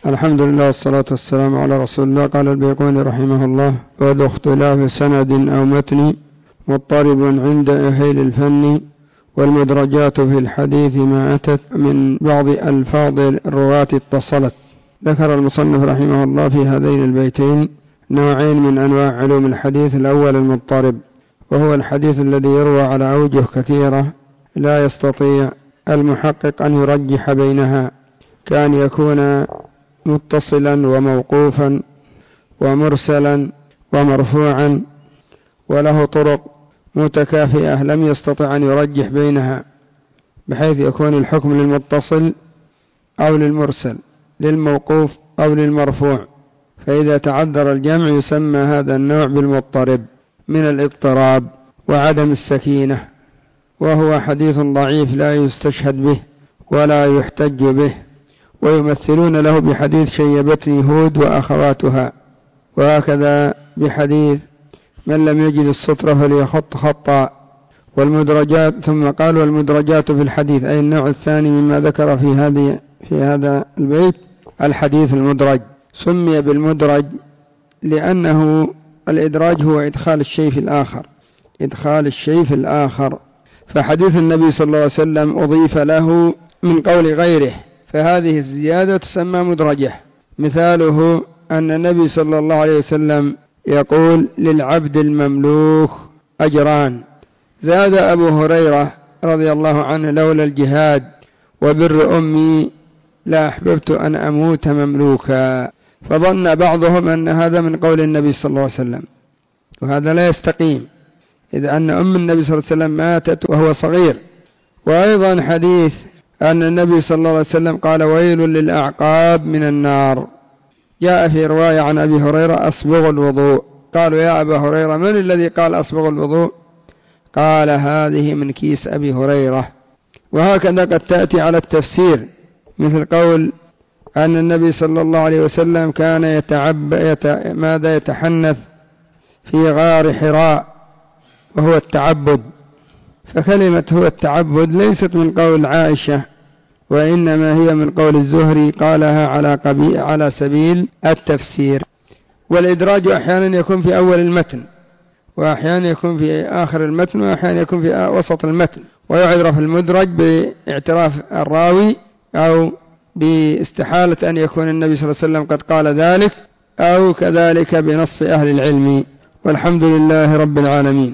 الحمد لله والصلاة والسلام على رسول الله. قال البيقوني رحمه الله: وذو اختلاف سند أو متن مضطرب عند أهل الفن، والمدرجات في الحديث ما أتت من بعض ألفاظ الرواة اتصلت. ذكر المصنف رحمه الله في هذين البيتين نوعين من أنواع علوم الحديث. الأول المضطرب، وهو الحديث الذي يروى على أوجه كثيرة لا يستطيع المحقق أن يرجح بينها، كأن يكون متصلا وموقوفا ومرسلا ومرفوعا، وله طرق متكافئة لم يستطع أن يرجح بينها، بحيث يكون الحكم للمتصل أو للمرسل، للموقوف أو للمرفوع. فإذا تعذر الجمع يسمى هذا النوع بالمضطرب من الاضطراب وعدم السكينة، وهو حديث ضعيف لا يستشهد به ولا يحتج به، ويمثلون له بحديث شيبتني هود وأخواتها، وهكذا بحديث من لم يجد السطر فليخط خطا. والمدرجات، ثم قال: والمدرجات في الحديث، أي النوع الثاني مما ذكر في هذا البيت الحديث المدرج. سمي بالمدرج لأنه الإدراج هو إدخال الشيء في الآخر، إدخال الشيء في الآخر. فحديث النبي صلى الله عليه وسلم أضيف له من قول غيره، فهذه الزيادة تسمى مدرجة. مثاله أن النبي صلى الله عليه وسلم يقول: للعبد المملوك أجران. زاد أبو هريرة رضي الله عنه: لولا الجهاد وبر أمي لا أحببت أن أموت مملوكا. فظن بعضهم أن هذا من قول النبي صلى الله عليه وسلم، وهذا لا يستقيم، إذ أن أم النبي صلى الله عليه وسلم ماتت وهو صغير. وأيضا حديث أن النبي صلى الله عليه وسلم قال: ويل للأعقاب من النار. جاء في رواية عن أبي هريرة: أصبغ الوضوء. قالوا: يا أبا هريرة، من الذي قال أصبغ الوضوء؟ قال: هذه من كيس أبي هريرة. وهكذا قد تأتي على التفسير، مثل قول أن النبي صلى الله عليه وسلم كان يتحنث في غار حراء، وهو التعبد. فكلمة هو التعبد ليست من قول عائشة، وإنما هي من قول الزهري، قالها على سبيل التفسير. والإدراج أحيانا يكون في أول المتن، وأحيانا يكون في آخر المتن، وأحيانا يكون في وسط المتن. ويعرف المدرج باعتراف الراوي، أو باستحالة أن يكون النبي صلى الله عليه وسلم قد قال ذلك، أو كذلك بنص أهل العلم. والحمد لله رب العالمين.